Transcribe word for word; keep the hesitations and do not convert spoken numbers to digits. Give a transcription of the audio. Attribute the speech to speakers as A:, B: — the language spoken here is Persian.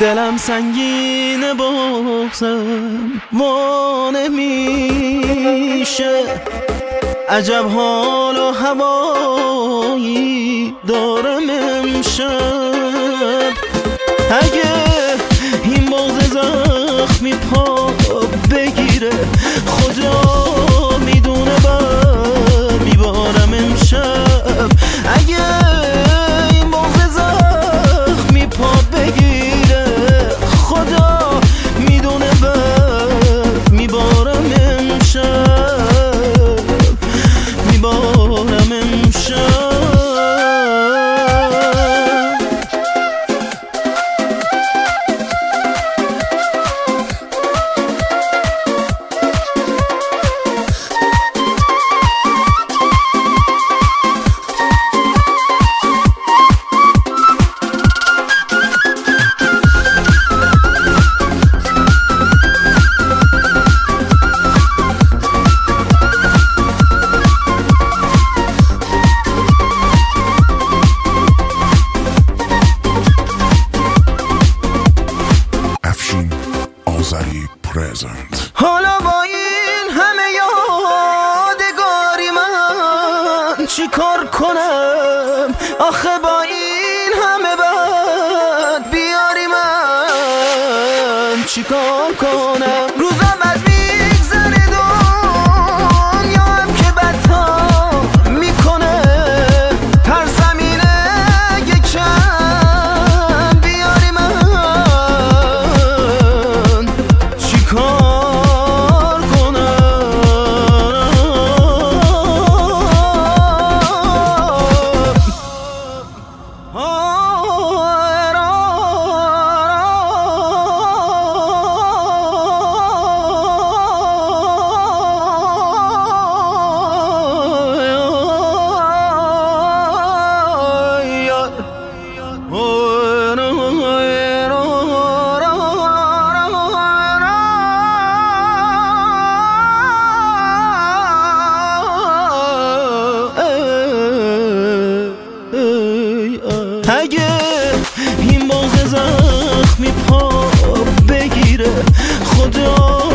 A: دلم سنگین بغضم وا نمیشه، عجب حال و هوایی دارم امشب. اگه این بغض زخمی پا بگیره، خدا میدونه بر میبارم امشب. اگه این بغض زخمی پا بگیره، خدا میدونه بر میبارم امشب، میبارم امشب. حالا با این همه یادگاری من چی کار کنم؟ آخه با این همه بد بیاری من چی کار کنم؟ روزا بد میگذره، دنیا هم که بدها میکنه، ترسم اینه یکم بیاری من چی کار اگه این بغض زخمی پا بگیره، خدا